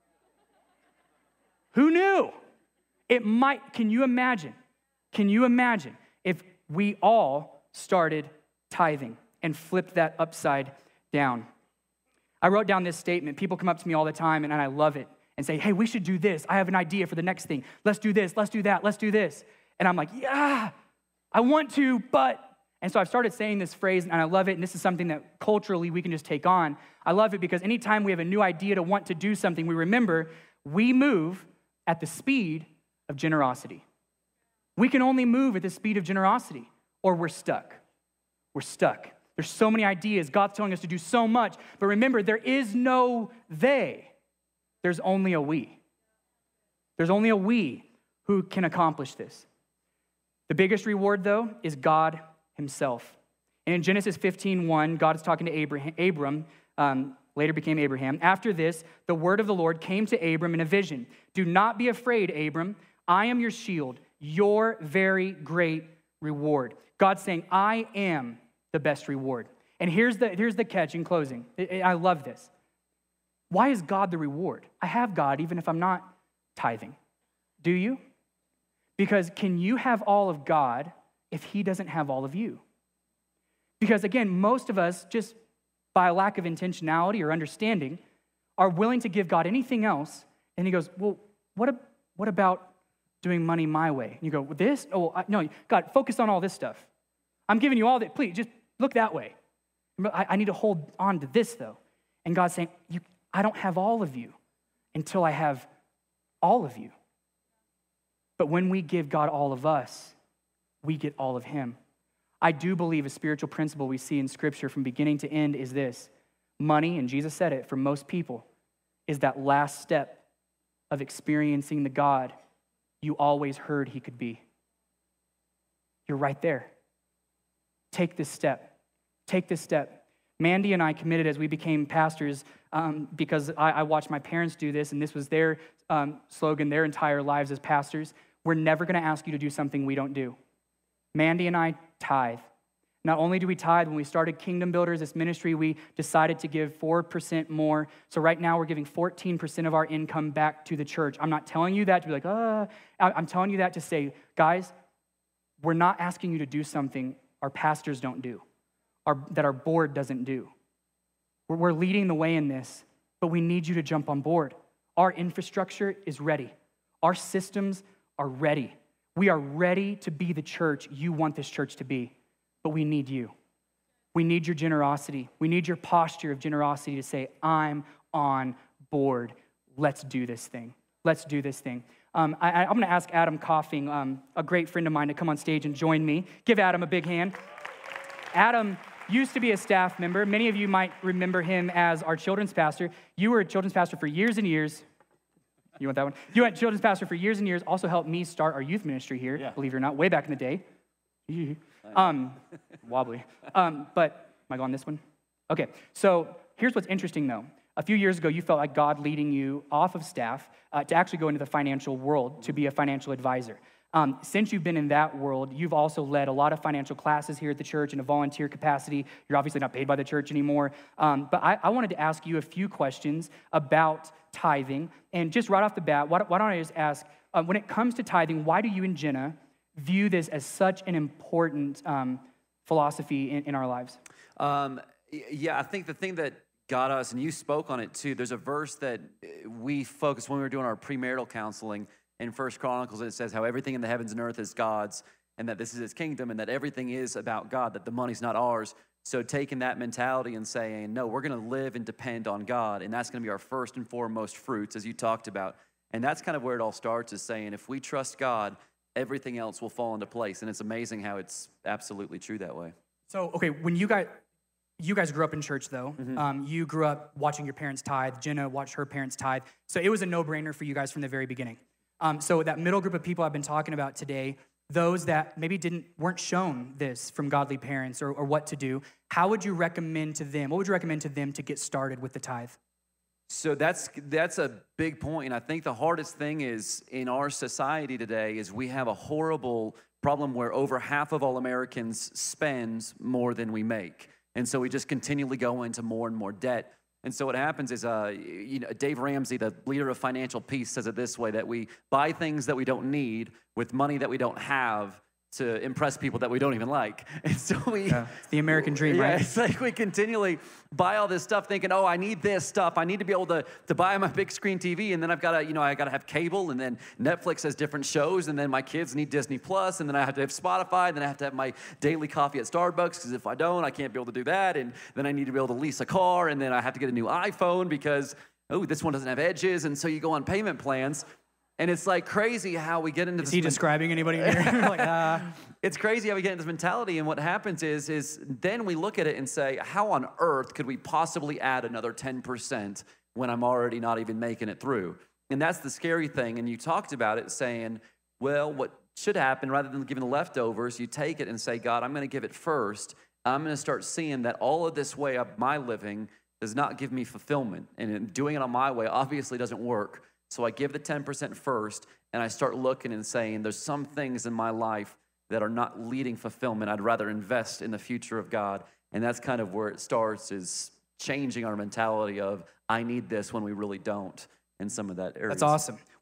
Who knew? It might, can you imagine? Can you imagine if we all started tithing and flipped that upside down? I wrote down this statement. People come up to me all the time, and I love it, and say, hey, we should do this. I have an idea for the next thing. Let's do this, let's do that, let's do this. And I'm like, yeah, I want to, but. And so I've started saying this phrase, and I love it, and this is something that culturally we can just take on. I love it because anytime we have a new idea to want to do something, we remember we move at the speed of generosity. We can only move at the speed of generosity, or we're stuck. We're stuck. There's so many ideas. God's telling us to do so much, but remember, there is no they. There's only a we. There's only a we who can accomplish this. The biggest reward, though, is God himself. And in Genesis fifteen one, God is talking to Abraham, Abram, um, later became Abraham. After this, the word of the Lord came to Abram in a vision. Do not be afraid, Abram. I am your shield, your very great reward. God's saying, I am the best reward. And here's the, here's the catch in closing. I, I love this. Why is God the reward? I have God even if I'm not tithing. Do you? Because can you have all of God if he doesn't have all of you? Because again, most of us, just by a lack of intentionality or understanding, are willing to give God anything else. And he goes, well, what, a, what about doing money my way? And you go, well, this? Oh, I, no, God, focus on all this stuff. I'm giving you all that. Please, just look that way. I, I need to hold on to this, though. And God's saying, you, I don't have all of you until I have all of you. But when we give God all of us, we get all of him. I do believe a spiritual principle we see in Scripture from beginning to end is this. Money, and Jesus said it, for most people, is that last step of experiencing the God you always heard he could be. You're right there. Take this step. Take this step. Mandy and I committed as we became pastors um, because I, I watched my parents do this, and this was their um, slogan their entire lives as pastors. We're never going to ask you to do something we don't do. Mandy and I tithe. Not only do we tithe, when we started Kingdom Builders, this ministry, we decided to give four percent more. So right now we're giving fourteen percent of our income back to the church. I'm not telling you that to be like, ah. I'm telling you that to say, guys, we're not asking you to do something our pastors don't do, our, that our board doesn't do. We're, we're leading the way in this, but we need you to jump on board. Our infrastructure is ready. Our systems are ready. We are ready to be the church you want this church to be, but we need you. We need your generosity. We need your posture of generosity to say, I'm on board. Let's do this thing. Let's do this thing. Um, I, I'm going to ask Adam Coughing, um, a great friend of mine, to come on stage and join me. Give Adam a big hand. Adam used to be a staff member. Many of you might remember him as our children's pastor. You were a children's pastor for years and years. You want that one? You went children's pastor for years and years, also helped me start our youth ministry here, yeah. Believe it or not, way back in the day. Um, wobbly. Um, but, am I going this one? Okay, so here's what's interesting, though. A few years ago, you felt like God leading you off of staff uh, to actually go into the financial world, to be a financial advisor. Um, since you've been in that world, you've also led a lot of financial classes here at the church in a volunteer capacity. You're obviously not paid by the church anymore. Um, but I, I wanted to ask you a few questions about tithing. And just right off the bat, why, why don't I just ask, uh, when it comes to tithing, why do you and Jenna view this as such an important um, philosophy in, in our lives? Um, yeah, I think the thing that got us, and you spoke on it too, there's a verse that we focused when we were doing our premarital counseling in First Chronicles. It says how everything in the heavens and earth is God's, and that this is his kingdom, and that everything is about God, that the money's not ours. So taking that mentality and saying, no, we're going to live and depend on God, and that's going to be our first and foremost fruits, as you talked about. And that's kind of where it all starts, is saying if we trust God, everything else will fall into place. And it's amazing how it's absolutely true that way. So, okay, when you guys, you guys grew up in church, though. Mm-hmm. Um, you grew up watching your parents tithe. Jenna watched her parents tithe. So it was a no-brainer for you guys from the very beginning. Um, so that middle group of people I've been talking about today, those that maybe didn't weren't shown this from godly parents or, or what to do, how would you recommend to them? What would you recommend to them to get started with the tithe? So that's that's a big point, and I think the hardest thing is in our society today is we have a horrible problem where over half of all Americans spend more than we make, and so we just continually go into more and more debt. And so what happens is, uh, you know, Dave Ramsey, the leader of Financial Peace, says it this way: that we buy things that we don't need with money that we don't have to impress people that we don't even like. And so we... Yeah, it's the American dream, yeah, right? It's like we continually buy all this stuff thinking, oh, I need this stuff. I need to be able to, to buy my big screen T V, and then I've got to, you know, I got to have cable, and then Netflix has different shows, and then my kids need Disney Plus, and then I have to have Spotify, and then I have to have my daily coffee at Starbucks, because if I don't, I can't be able to do that, and then I need to be able to lease a car, and then I have to get a new iPhone because, oh, this one doesn't have edges, and so you go on payment plans. And it's like crazy how we get into Is this. he describing anybody here? like, uh. It's crazy how we get into this mentality, and what happens is, is then we look at it and say, how on earth could we possibly add another ten percent when I'm already not even making it through? And that's the scary thing. And you talked about it saying, well, what should happen, rather than giving the leftovers, you take it and say, God, I'm going to give it first. I'm going to start seeing that all of this way of my living does not give me fulfillment. And doing it on my way obviously doesn't work. So I give the ten percent first, and I start looking and saying, there's some things in my life that are not leading fulfillment. I'd rather invest in the future of God. And that's kind of where it starts, is changing our mentality of, I need this when we really don't, in some of that area. That's awesome.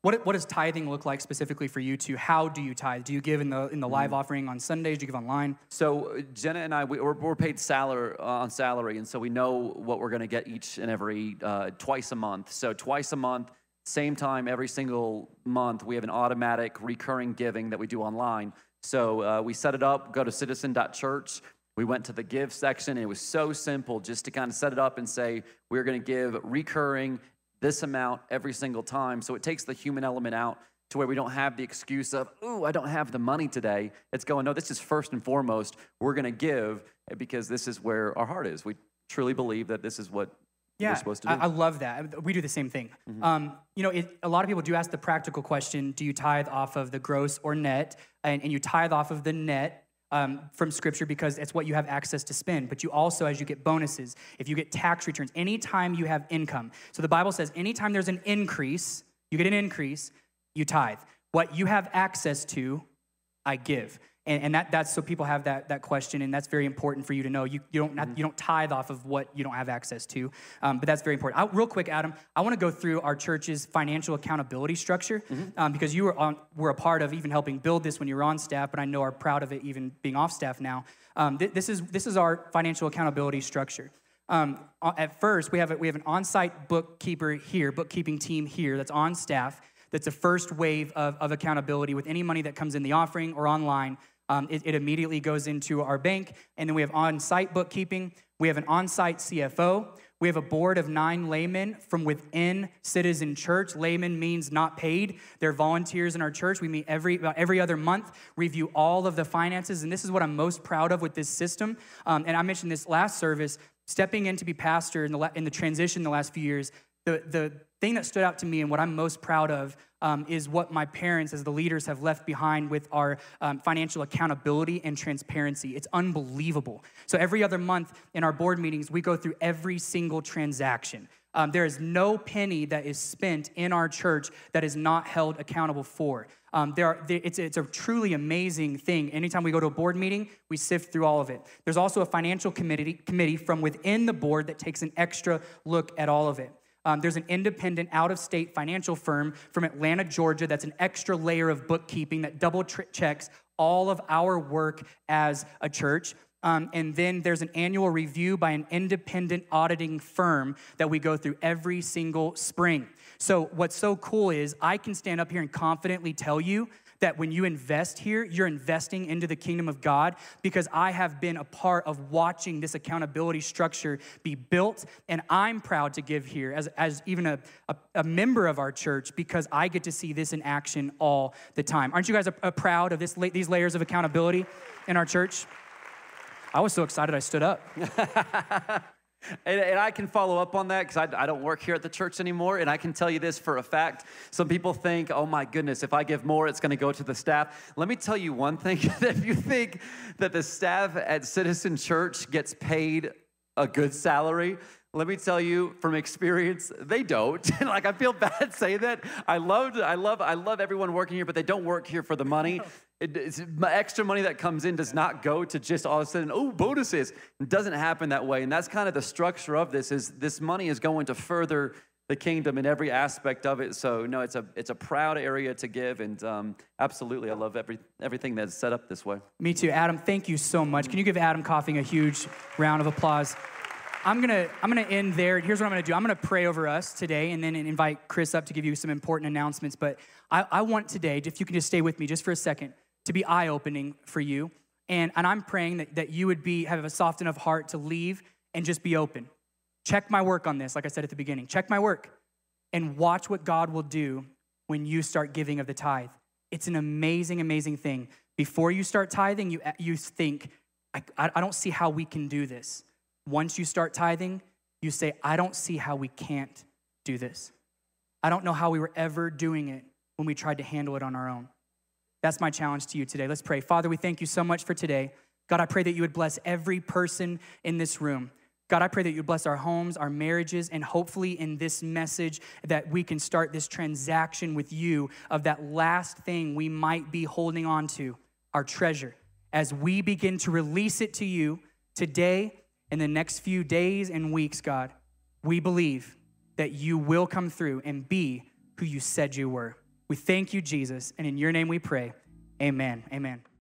What, what does tithing look like specifically for you two? How do you tithe? Do you give in the in the live offering on Sundays? Do you give online? So uh, Jenna and I, we, we're, we're paid salary, uh, on salary, and so we know what we're going to get each and every, uh, twice a month. So twice a month, same time every single month, we have an automatic recurring giving that we do online. So uh, we set it up, go to citizen dot church. We went to the give section, and it was so simple just to kind of set it up and say, we're going to give recurring this amount every single time. So it takes the human element out to where we don't have the excuse of, ooh, I don't have the money today. It's going, no, this is first and foremost, we're going to give because this is where our heart is. We truly believe that this is what yeah, we're supposed to do. I, I love that. We do the same thing. Mm-hmm. Um, you know, it, a lot of people do ask the practical question, do you tithe off of the gross or net? And, and you tithe off of the net Um, from Scripture because it's what you have access to spend. But you also, as you get bonuses, if you get tax returns, anytime you have income. So the Bible says anytime there's an increase, you get an increase, you tithe. What you have access to, I give. And, and that, that's so people have that, that question, and that's very important for you to know. You, you, don't, not, you don't tithe off of what you don't have access to, um, but that's very important. I, real quick, Adam, I want to go through our church's financial accountability structure mm-hmm. um, because you were, on, were a part of even helping build this when you were on staff, but I know are proud of it even being off staff now. Um, th- this is this is our financial accountability structure. Um, at first, we have a, we have an on-site bookkeeper here, bookkeeping team here that's on staff. That's the first wave of, of accountability with any money that comes in the offering or online. Um, it, it immediately goes into our bank, and then we have on-site bookkeeping. We have an on-site C F O. We have a board of nine laymen from within Citizen Church. Laymen means not paid. They're volunteers in our church. We meet every about every other month, review all of the finances, and this is what I'm most proud of with this system. Um, and I mentioned this last service, stepping in to be pastor in the, in the transition the last few years. The, the thing that stood out to me and what I'm most proud of um, is what my parents as the leaders have left behind with our um, financial accountability and transparency. It's unbelievable. So every other month in our board meetings, we go through every single transaction. Um, there is no penny that is spent in our church that is not held accountable for. Um, there are, there, it's, it's a truly amazing thing. Anytime we go to a board meeting, we sift through all of it. There's also a financial committee, committee from within the board that takes an extra look at all of it. Um, there's an independent out-of-state financial firm from Atlanta, Georgia, that's an extra layer of bookkeeping that double tri- checks all of our work as a church. Um, and then there's an annual review by an independent auditing firm that we go through every single spring. So what's so cool is I can stand up here and confidently tell you that when you invest here, you're investing into the kingdom of God because I have been a part of watching this accountability structure be built, and I'm proud to give here as, as even a, a, a member of our church because I get to see this in action all the time. Aren't you guys a, a proud of this, these layers of accountability in our church? I was so excited I stood up. And, and I can follow up on that because I, I don't work here at the church anymore. And I can tell you this for a fact. Some people think, oh my goodness, if I give more, it's going to go to the staff. Let me tell you one thing. If you think that the staff at Citizen Church gets paid a good salary, let me tell you from experience, they don't. Like I feel bad saying that. I love, I love, I love everyone working here, but they don't work here for the money. It, it's, extra money that comes in does not go to just all of a sudden, oh, bonuses. It doesn't happen that way. And that's kind of the structure of this is this money is going to further the kingdom in every aspect of it. So no, it's a it's a proud area to give. And um, absolutely, I love every everything that's set up this way. Me too. Adam, thank you so much. Can you give Adam Coughing a huge round of applause? I'm gonna I'm gonna end there. Here's what I'm gonna do. I'm gonna pray over us today, and then invite Chris up to give you some important announcements. But I, I want today, if you can just stay with me just for a second, to be eye-opening for you. And, and I'm praying that, that you would be have a soft enough heart to leave and just be open. Check my work on this, like I said at the beginning. Check my work and watch what God will do when you start giving of the tithe. It's an amazing, amazing thing. Before you start tithing, you, you think, I, I don't see how we can do this. Once you start tithing, you say, I don't see how we can't do this. I don't know how we were ever doing it when we tried to handle it on our own. That's my challenge to you today. Let's pray. Father, we thank you so much for today. God, I pray that you would bless every person in this room. God, I pray that you would bless our homes, our marriages, and hopefully in this message that we can start this transaction with you of that last thing we might be holding on to, our treasure. As we begin to release it to you today, in the next few days and weeks, God, we believe that you will come through and be who you said you were. We thank you, Jesus, and in your name we pray. Amen. Amen.